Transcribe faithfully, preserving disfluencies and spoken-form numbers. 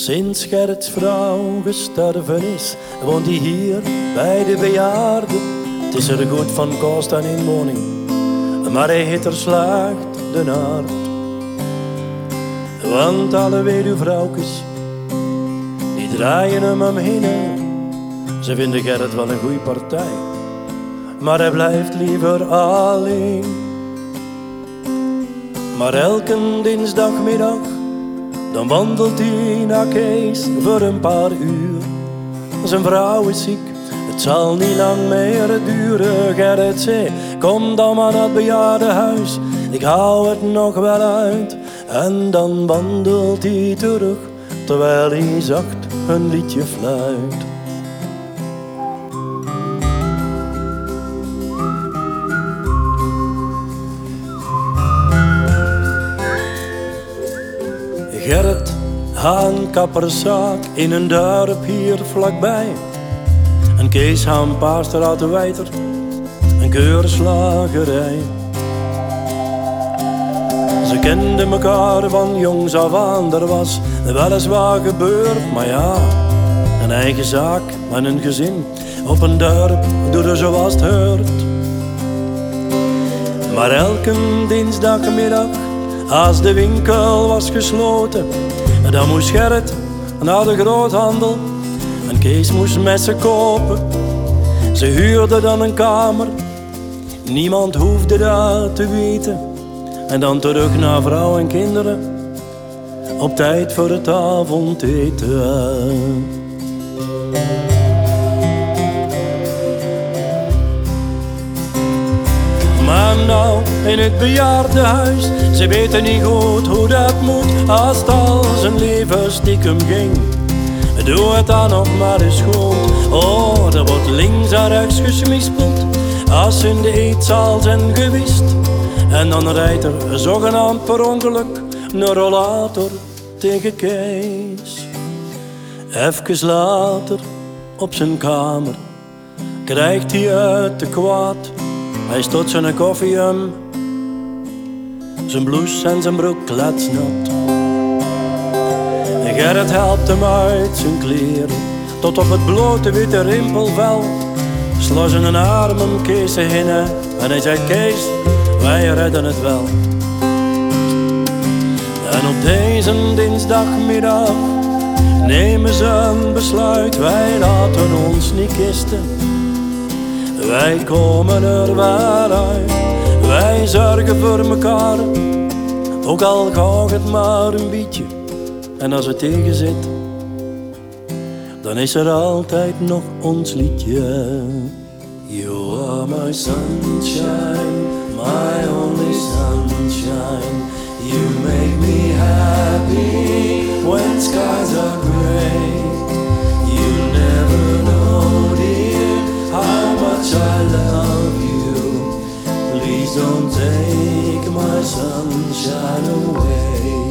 Sinds Gerrits vrouw gestorven is, woont hij hier bij de bejaarden. Het is er goed van kost en inwoning, maar hij heeft er slaagt de naard. Want alle weduwvrouwtjes, die draaien hem omheen. Ze vinden Gerrit wel een goeie partij, maar hij blijft liever alleen. Maar elke dinsdagmiddag, dan wandelt hij naar Kees voor een paar uur. Zijn vrouw is ziek, het zal niet lang meer duren. Gerrit zei, kom dan maar naar het bejaardenhuis, ik hou het nog wel uit. En dan wandelt hij terug, terwijl hij zacht een liedje fluit. Gerrit had een kapperszaak in een dorp hier vlakbij. En Kees had een paar straten wijter, een keurslagerij. Ze kenden mekaar van jongs af aan, er was weliswaar gebeurd, maar ja, een eigen zaak en een gezin op een dorp doe er zoals het hoort. Maar elke dinsdagmiddag, als de winkel was gesloten, dan moest Gerrit naar de groothandel en Kees moest messen kopen. Ze huurden dan een kamer, niemand hoefde dat te weten. En dan terug naar vrouw en kinderen, op tijd voor het avondeten. Maar nou in het bejaardenhuis, ze weten niet goed hoe dat moet. Als het al zijn leven stiekem ging, doe het dan nog maar eens goed. Oh, er wordt links en rechts gesmispeld, als in de eetzaal zijn gewist. En dan rijdt er zogenaamd per ongeluk een rollator tegen Kees. Even later op zijn kamer krijgt hij uit de kwaad. Hij stoot zijn koffie om, zijn blouse en zijn broek kletsnat. Gerrit helpt hem uit zijn kleren, tot op het blote witte rimpelvel. Sla zijn armen Kees heen en hij zegt, Kees, wij redden het wel. En op deze dinsdagmiddag nemen ze een besluit, wij laten ons niet kisten. Wij komen er wel uit, wij zorgen voor mekaar, ook al gaat het maar een beetje. En als het tegen zit, dan is er altijd nog ons liedje. You are my sunshine, my only sunshine. You make me happy when skies are gray. You never know, dear, how much I love you. Please don't take my sunshine away.